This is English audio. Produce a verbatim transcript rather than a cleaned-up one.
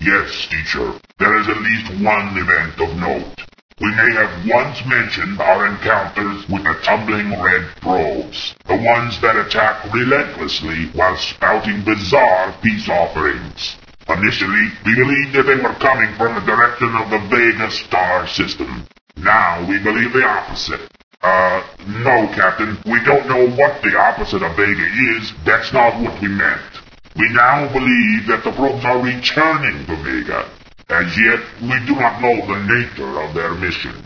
Yes, teacher. There is at least one event of note. We may have once mentioned our encounters with the tumbling red probes, the ones that attack relentlessly while spouting bizarre peace offerings. Initially, we believed that they were coming from the direction of the Vega star system. Now we believe the opposite. Uh, no, Captain. We don't know what the opposite of Vega is. That's not what we meant. We now believe that the probes are returning to Vega. As yet, we do not know the nature of their mission.